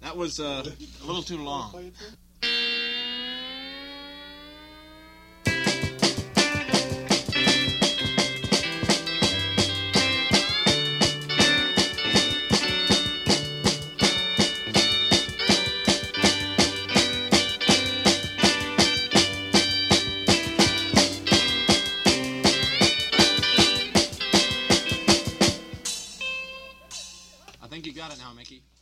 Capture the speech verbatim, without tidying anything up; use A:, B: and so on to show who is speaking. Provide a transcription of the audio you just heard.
A: That was uh, a little too long. I think you got it now, Mickey.